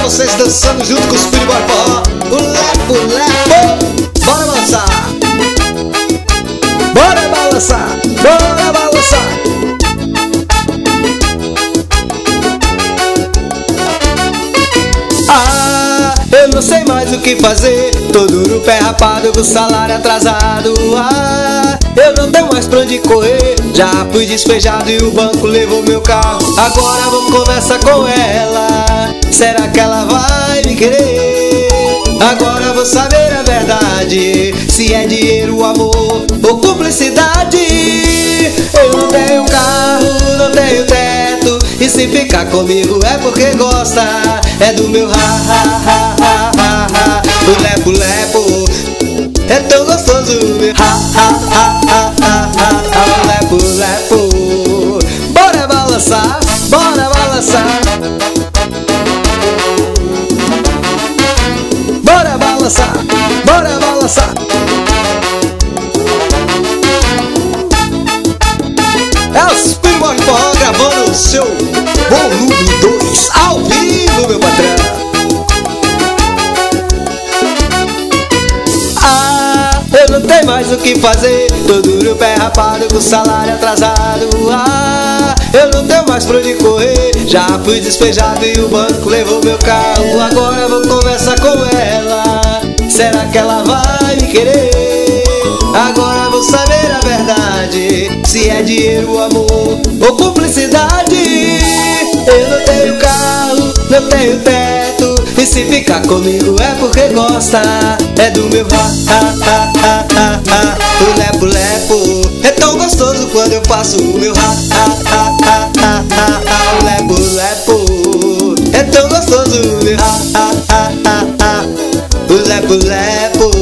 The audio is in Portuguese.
vocês dançando junto com os Speed Boy Forró. O lepo, lepo. Bora balançar. Bora balançar. Bora balançar. Ah, eu não sei mais o que fazer. Tô duro, pé rapado, com salário atrasado. Ah, eu não tenho mais pra onde correr. Já fui despejado e o banco levou meu carro. Agora vamos conversar com ela. Será que ela vai me querer? Agora vou saber a verdade. Se é dinheiro, amor ou cumplicidade. Eu não tenho carro, não tenho teto. E se ficar comigo é porque gosta. É do meu ha-ha-ha-ha-ha. O lepo-lepo é tão gostoso, meu ha-ha-ha-ha-ha. O lepo-lepo. Bora balançar, bora balançar. Bora balançar, bora balançar. É o Speed Boy Forró gravando o seu volume 2 ao vivo, meu patrão. Ah, eu não tenho mais o que fazer. Tô duro, pé rapado, com salário atrasado. Ah, eu não tenho mais pra onde correr. Já fui despejado e o banco levou meu carro. Agora vou conversar com ela. Será que ela vai me querer? Agora vou saber a verdade. Se é dinheiro, amor ou cumplicidade. Eu não tenho carro, não tenho teto. E se ficar comigo é porque gosta. É do meu ha-ha-ha-ha-ha. O lepo-lepo é tão gostoso quando eu faço o meu ha-ha-ha-ha-ha. O lepo-lepo é tão gostoso, meu ha-ha-ha-ha-ha. O lepo-lepo